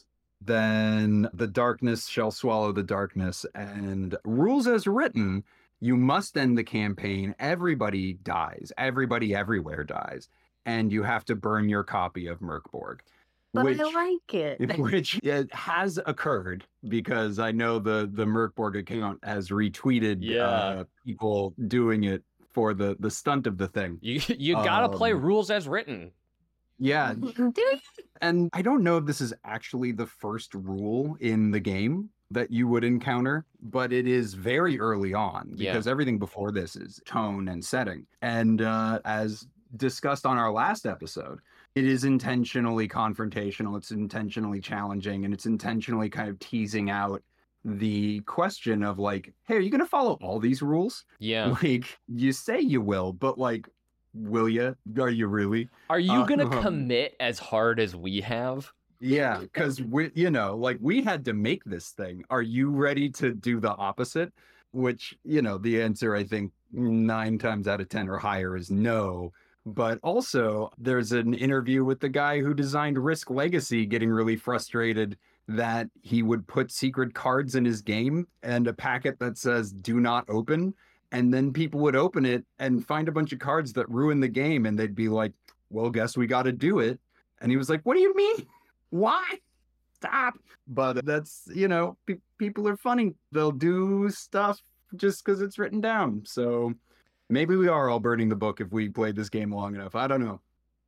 then the darkness shall swallow the darkness. And rules as written, you must end the campaign. Everybody dies. Everybody everywhere dies. And you have to burn your copy of Mörk Borg.
But
which,
I like it.
which it has occurred because I know the, the Mörk Borg account has retweeted
Yeah.
uh, people doing it for the, the stunt of the thing.
You you gotta play
Um,
rules as written.
Yeah.
Do it.
And I don't know if this is actually the first rule in the game that you would encounter, but it is very early on
Yeah.
because everything before this is tone and setting. And uh, as discussed on our last episode, it is intentionally confrontational, it's intentionally challenging, and it's intentionally kind of teasing out the question of like, hey, are you going to follow all these rules?
Yeah.
Like, you say you will, but like, will you? Are you really?
Are you
Uh,
gonna
um,
commit as hard as we have?
Yeah, because we, you know, like we had to make this thing. Are you ready to do the opposite? Which, you know, the answer I think nine times out of ten or higher is no. But also, there's an interview with the guy who designed Risk Legacy getting really frustrated that he would put secret cards in his game and a packet that says do not open. And then people would open it and find a bunch of cards that ruin the game. And they'd be like, well, guess we got to do it. And he was like, what do you mean? Why? Stop. But that's, you know, pe- people are funny. They'll do stuff just because it's written down. So maybe we are all burning the book if we played this game long enough. I don't know.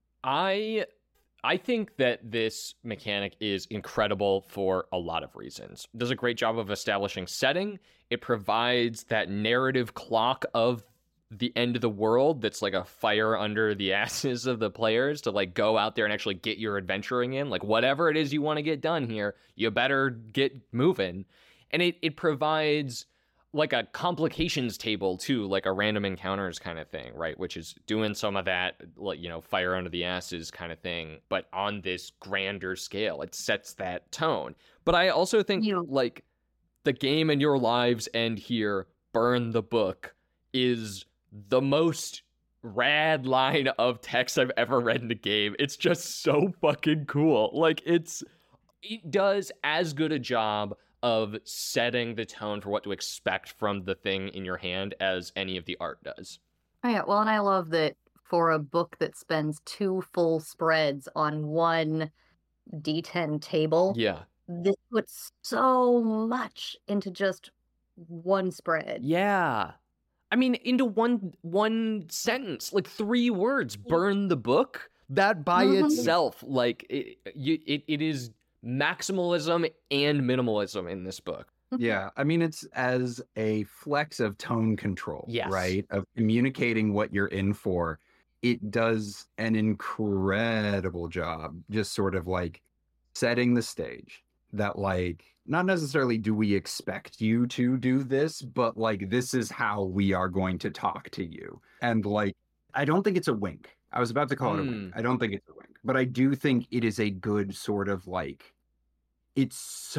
I I think that this mechanic is incredible for a lot of reasons. It does a great job of establishing setting. It provides that narrative clock of the end of the world that's like a fire under the asses of the players to like go out there and actually get your adventuring in. Like whatever it is you want to get done here, you better get moving. And it, it provides like a complications table too, like a random encounters kind of thing, right? Which is doing some of that, like, you know, fire under the asses kind of thing, but on this grander scale. It sets that tone. But I also think
Yeah.
like the game and your lives end here, burn the book is the most rad line of text I've ever read in a game. It's just so fucking cool. Like it's, it does as good a job of setting the tone for what to expect from the thing in your hand as any of the art does.
Oh, yeah. Well, and I love that for a book that spends two full spreads on one D ten table,
Yeah.
this puts so much into just one spread.
Yeah. I mean, into one one sentence, like three words, burn the book. That by
Mhm.
itself, like it, you, it, it is maximalism and minimalism in this book.
Yeah, I mean, it's as a flex of tone control,
Yes.
right? Of communicating what you're in for. It does an incredible job just sort of like setting the stage that, like, not necessarily do we expect you to do this, but like, this is how we are going to talk to you. And like, I don't think it's a wink. I was about to call it a wink. I don't think it's a wink, but I do think it is a good sort of like, it's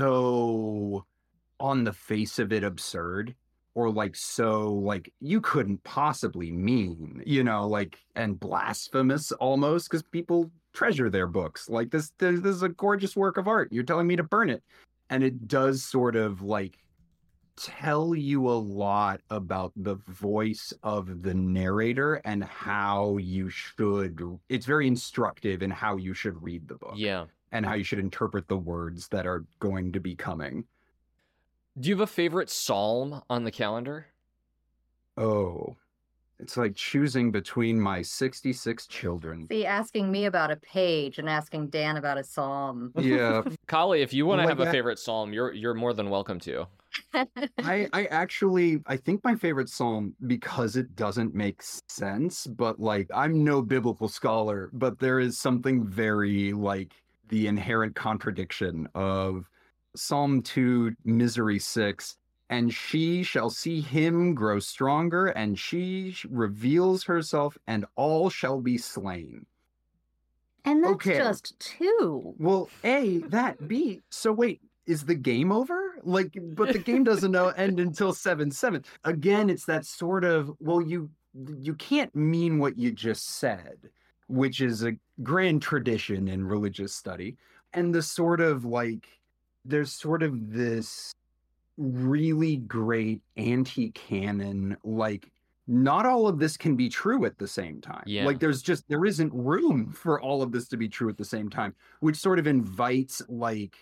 so on the face of it absurd, or like so like you couldn't possibly mean, you know, like, and blasphemous almost, because people treasure their books. Like this, this this is a gorgeous work of art. You're telling me to burn it. And it does sort of like tell you a lot about the voice of the narrator and how you should, it's very instructive in how you should read the book.
Yeah.
And how you should interpret the words that are going to be coming.
Do you have a favorite psalm on the calendar?
Oh, it's like choosing between my sixty-six children.
See, asking me about a page and asking Dan about a psalm.
Yeah,
Kali, if you want to
Like
have a
that-
favorite psalm, you're you're more than welcome to.
I, I actually, I think my favorite psalm, because it doesn't make sense, but like, I'm no biblical scholar, but there is something very like the inherent contradiction of Psalm two, Misery six, and she shall see him grow stronger, and she reveals herself, and all shall be slain.
And that's
Okay.
just two.
Well, A, that, B, so wait, is the game over? Like, but the game doesn't know end until seven seven. Again, it's that sort of, well, you you can't mean what you just said, which is a grand tradition in religious study. And the sort of like, there's sort of this really great anti-canon, like, not all of this can be true at the same time.
Yeah.
Like there's just, there isn't room for all of this to be true at the same time, which sort of invites like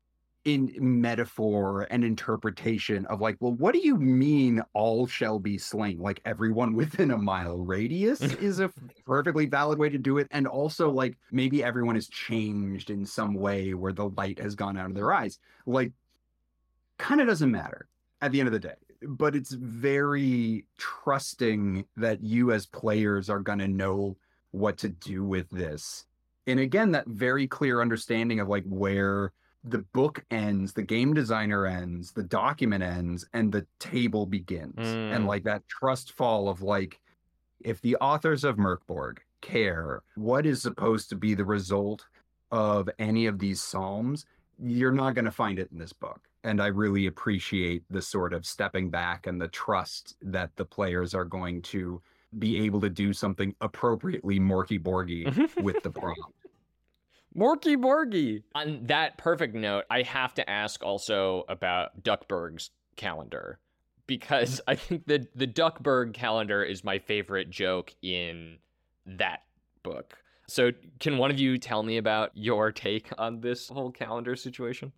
in metaphor and interpretation of like, well, what do you mean all shall be slain? Like everyone within a mile radius is a perfectly valid way to do it. And also like maybe everyone is changed in some way where the light has gone out of their eyes. Like kind of doesn't matter at the end of the day, but it's very trusting that you as players are going to know what to do with this. And again, that very clear understanding of like where the book ends, the game designer ends, the document ends, and the table begins.
Mm.
And like that trust fall of like, if the authors of Merkborg care what is supposed to be the result of any of these psalms, you're not going to find it in this book. And I really appreciate the sort of stepping back and the trust that the players are going to be able to do something appropriately Morky Borgy with the prompt.
Morky Morgy. On that perfect note, I have to ask also about Duckburg's calendar, because I think that the Duckburg calendar is my favorite joke in that book. So can one of you tell me about your take on this whole calendar situation?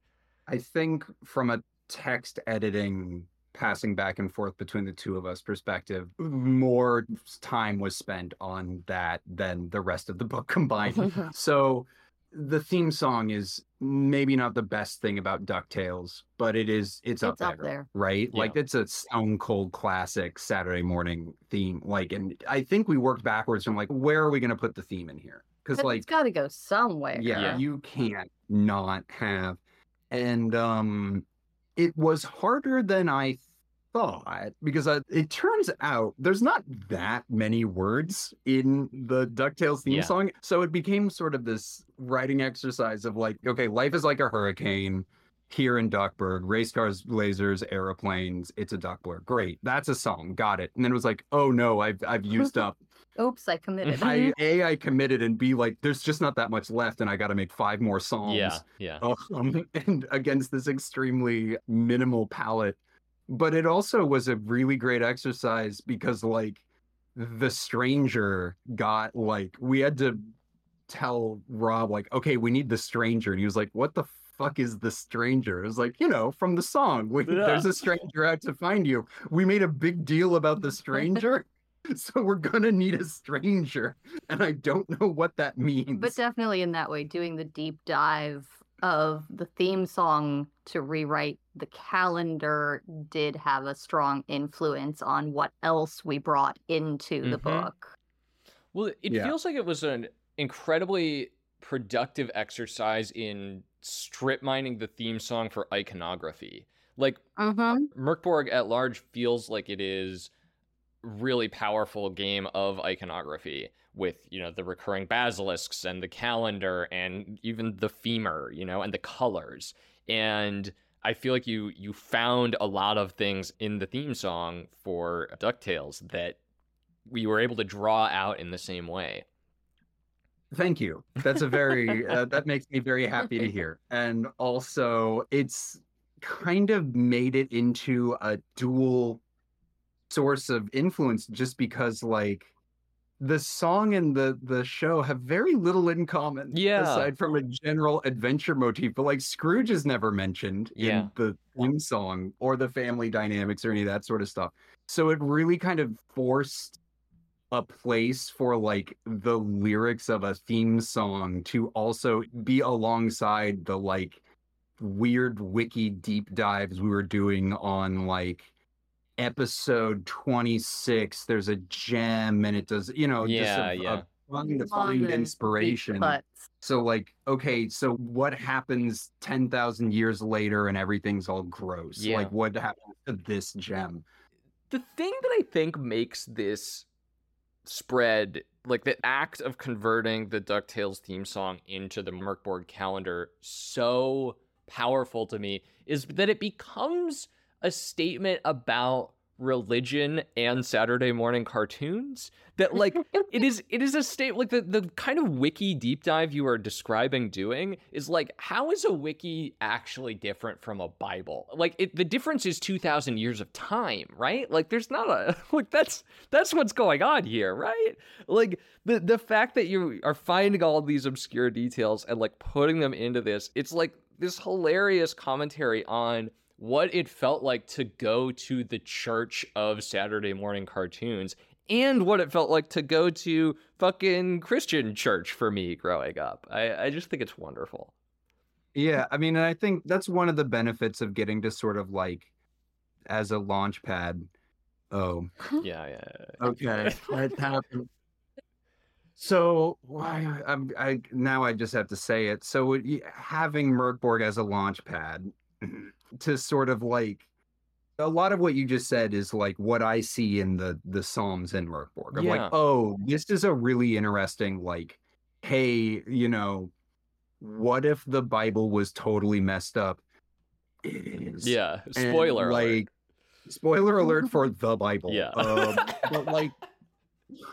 I think from a text editing, passing back and forth between the two of us perspective, more time was spent on that than the rest of the book combined. So the theme song is maybe not the best thing about DuckTales, but it is it's,
It's
up,
up
there,
there.
right?
Yeah.
Like it's a stone cold classic Saturday morning theme. Like, and I think we worked backwards from like, where are we going to put the theme in here? Because
'Cause
like,
it's got to go somewhere.
yeah,
Yeah.
you can't not have. And um it was harder than I thought, because I, it turns out there's not that many words in the DuckTales theme
Yeah.
song. So it became sort of this writing exercise of like, okay, life is like a hurricane here in Duckburg, race cars, lasers, aeroplanes. It's a duck blur. Great. That's a song. Got it. And then it was like, oh no, I've I've used up.
Oops, I committed.
I A, I committed, and B, like, there's just not that much left, and I got to make five more songs.
Yeah, yeah.
Um, and against this extremely minimal palette. But it also was a really great exercise because, like, the stranger got, like, we had to tell Rob, like, okay, we need the stranger. And he was like, what the fuck is the stranger? It was like, you know, from the song, we,
Yeah.
there's a stranger out to find you. We made a big deal about the stranger. So we're gonna need a stranger, and I don't know what that means.
But definitely in that way, doing the deep dive of the theme song to rewrite the calendar did have a strong influence on what else we brought into the
Mhm.
book.
Well, it
Yeah.
feels like it was an incredibly productive exercise in strip mining the theme song for iconography. Like,
Mm-hmm.
Merkborg at large feels like it is really powerful game of iconography with, you know, the recurring basilisks and the calendar and even the femur, you know, and the colors. And I feel like you you found a lot of things in the theme song for DuckTales that we were able to draw out in the same way.
Thank you. That's a very uh, that makes me very happy to hear. And also, it's kind of made it into a dual source of influence, just because like the song and the the show have very little in common,
Yeah.
aside from a general adventure motif. But like Scrooge is never mentioned
Yeah.
in the theme song or the family dynamics or any of that sort of stuff. So it really kind of forced a place for like the lyrics of a theme song to also be alongside the like weird wiki deep dives we were doing on like episode twenty-six. There's a gem and it does, you know,
Yeah,
just a,
yeah.
a fun to
On
find
the deep
inspiration.
cuts.
So like, okay, so what happens ten thousand years later and everything's all gross?
Yeah.
Like what happens to this gem?
The thing that I think makes this spread, like the act of converting the DuckTales theme song into the Merkborg calendar, so powerful to me, is that it becomes a statement about religion and Saturday morning cartoons. That like it is it is a state like the, the kind of wiki deep dive you are describing doing is like, how is a wiki actually different from a Bible? Like it, the difference is two thousand years of time, right? Like there's not a like that's that's what's going on here, right? Like the the fact that you are finding all these obscure details and like putting them into this, it's like this hilarious commentary on what it felt like to go to the church of Saturday morning cartoons and what it felt like to go to fucking Christian church for me growing up. I, I just think it's wonderful.
Yeah, I mean, and I think that's one of the benefits of getting to sort of like as a launch pad. Oh,
Yeah, yeah.
okay. What happened? So why I'm I now I just have to say it. So it- having Merkborg as a launch pad to sort of like a lot of what you just said is like what I see in the the Psalms in Merkborg. I'm
Yeah.
like, oh, this is a really interesting, like, hey, you know, what if the Bible was totally messed up? It is.
Yeah,
And,
spoiler alert.
like spoiler alert for the Bible.
Yeah.
Um, but like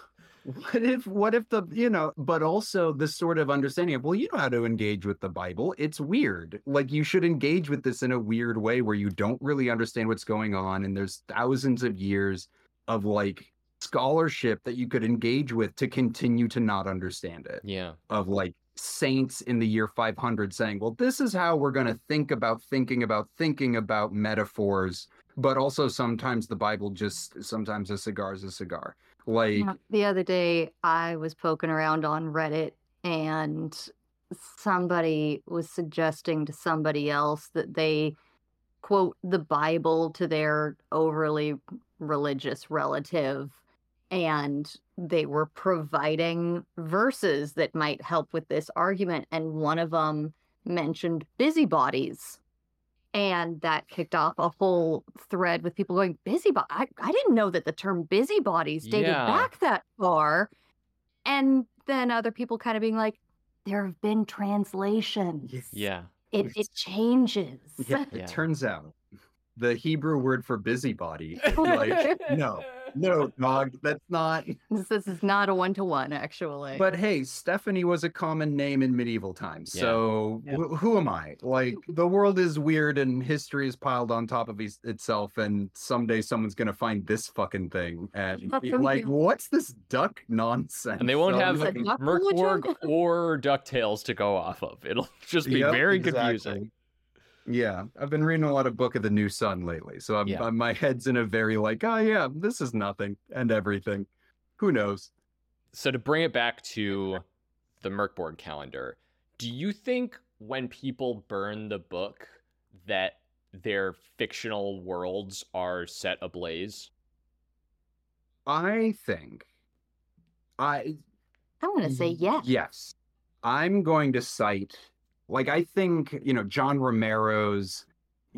what if what if the you know but also this sort of understanding of, well, you know how to engage with the Bible. It's weird. Like, you should engage with this in a weird way where you don't really understand what's going on, and there's thousands of years of like scholarship that you could engage with to continue to not understand it.
Yeah.
Of like saints in the year five hundred saying, well, this is how we're going to think about thinking about thinking about metaphors. But also sometimes the Bible just, sometimes a cigar is a cigar. Like,
Yeah, the other day, I was poking around on Reddit, and somebody was suggesting to somebody else that they quote the Bible to their overly religious relative, and they were providing verses that might help with this argument. And one of them mentioned busybodies. And that kicked off a whole thread with people going, busybody. I, I didn't know that the term busybodies dated
Yeah.
back that far. And then other people kind of being like, there have been translations.
Yeah.
It, it changes.
yeah,
Yeah.
it turns out the Hebrew word for busybody, like, no, no, dog, that's not.
This, this is not a one-to-one, actually.
But hey, Stephanie was a common name in medieval times.
Yeah.
So
Yeah.
wh- who am I? Like, the world is weird and history is piled on top of es- itself. And someday someone's going to find this fucking thing. And
But
be
from
like,
you-
what's this duck nonsense?
And they won't
So I'm
have
Is
like,
it duck
Merkborg
religion?
or DuckTales to go off of. It'll just be
Yep,
very
exactly.
confusing.
Yeah, I've been reading a lot of Book of the New Sun lately. So I'm,
Yeah.
I'm- my head's in a very like, oh yeah, this is nothing and everything. Who knows?
So to bring it back to the Merkborg calendar, do you think when people burn the book that their fictional worlds are set ablaze?
I think I
I'm going to say yes.
Yes. I'm going to cite, like, I think, you know, John Romero's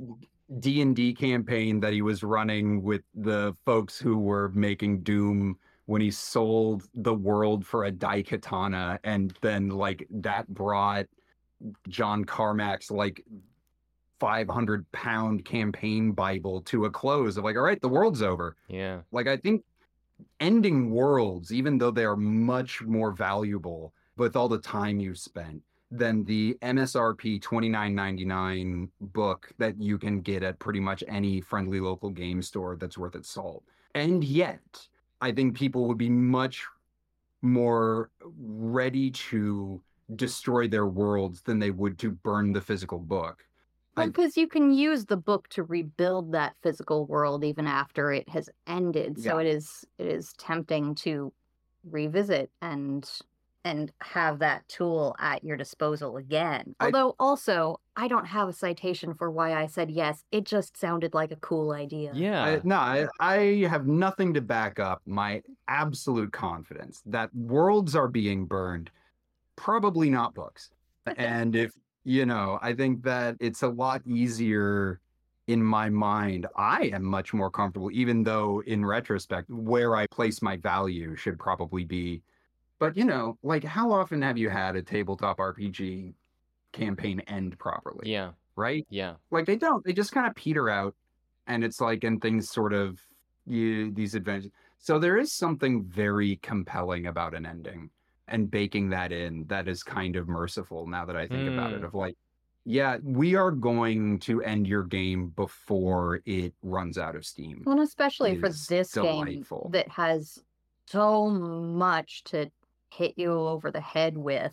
D and D campaign that he was running with the folks who were making Doom when he sold the world for a daikatana, and then, like, that brought John Carmack's, like, five hundred pound campaign Bible to a close of like, all right, the world's over.
Yeah.
Like, I think ending worlds, even though they are much more valuable with all the time you've spent than the M S R P twenty-nine ninety-nine book that you can get at pretty much any friendly local game store that's worth its salt. And yet, I think people would be much more ready to destroy their worlds than they would to burn the physical book. I-
Because you can use the book to rebuild that physical world even after it has ended. So
Yeah.
it is it is tempting to revisit and and have that tool at your disposal again.
I-
Although also, I don't have a citation for why I said yes. It just sounded like a cool idea.
Yeah.
I, no, I, I have nothing to back up my absolute confidence that worlds are being burned, probably not books. And if, you know, I think that it's a lot easier in my mind. I am much more comfortable, even though in retrospect, where I place my value should probably be. But, you know, like, how often have you had a tabletop R P G campaign end properly?
Yeah.
Right?
Yeah.
Like, they don't. They just kind of peter out, and it's like, and things sort of, you, these adventures. So there is something very compelling about an ending and baking that in that is kind of merciful now that I think about it.
Hmm.
Of like, yeah, we are going to end your game before it runs out of steam.
Well, and especially
It
for
is
this
delightful.
game that has so much to hit you over the head with,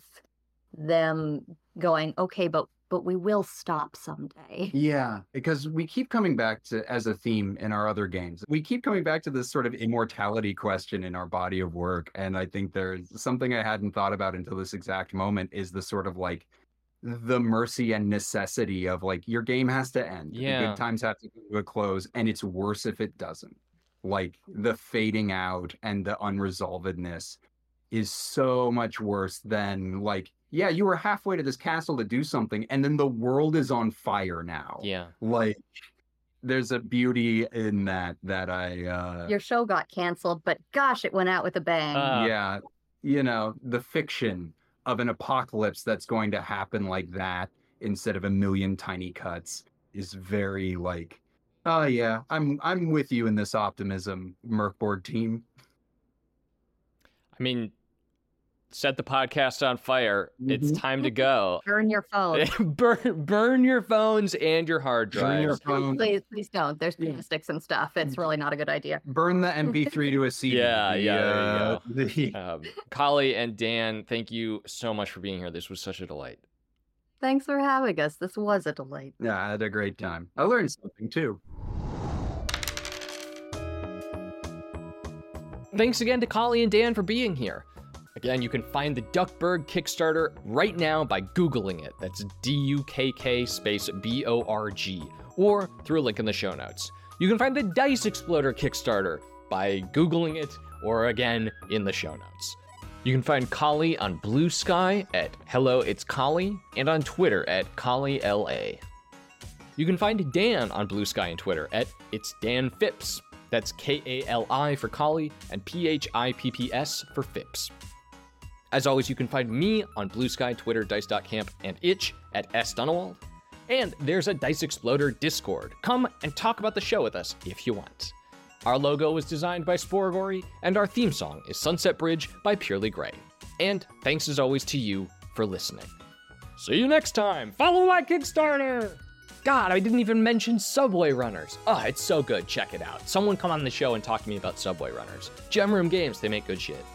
them going, okay, but but we will stop someday.
Yeah, because we keep coming back to, as a theme in our other games, we keep coming back to this sort of immortality question in our body of work. And I think there's something I hadn't thought about until this exact moment is the sort of like the mercy and necessity of like, your game has to end. The
Yeah.
good times have to come to a close, and it's worse if it doesn't. Like, the fading out and the unresolvedness is so much worse than like, yeah, you were halfway to this castle to do something, and then the world is on fire now.
Yeah.
Like, there's a beauty in that that I uh
Your show got canceled, but gosh, it went out with a bang.
Uh,
yeah, you know, the fiction of an apocalypse that's going to happen like that instead of a million tiny cuts is very like, oh yeah, I'm I'm with you in this optimism, Merkborg team.
I mean, set the podcast on fire. It's time to go.
Burn your phone.
burn, burn your phones and your hard
Burn your
drives.
phone.
Please, please don't. There's
Yeah.
plastics and stuff. It's really not a good idea.
Burn the M P three to a C D.
Yeah,
The,
yeah, there you
uh, the-
Um, Kali and Dan, thank you so much for being here. This was such a delight.
Thanks for having us. This was a delight.
yeah, I had a great time. I learned something too.
Thanks again to Kali and Dan for being here. Again, you can find the Duckburg Kickstarter right now by Googling it. That's D U K K space B O R G, or through a link in the show notes. You can find the Dice Exploder Kickstarter by Googling it, or again, in the show notes. You can find Kali on Blue Sky at Hello It's Kali, and on Twitter at Kali L A. You can find Dan on Blue Sky and Twitter at It's Dan Phipps. That's K A L I for Kali and P H I P P S for Phipps. As always, you can find me on Blue Sky, Twitter, dice dot camp, and itch at S. Dunawald. And there's a Dice Exploder Discord. Come and talk about the show with us if you want. Our logo was designed by Sporgory, and our theme song is Sunset Bridge by Purely Grey. And thanks as always to you for listening. See you next time. Follow that Kickstarter. God, I didn't even mention Subway Runners. Oh, it's so good. Check it out. Someone come on the show and talk to me about Subway Runners. Gem Room Games, they make good shit.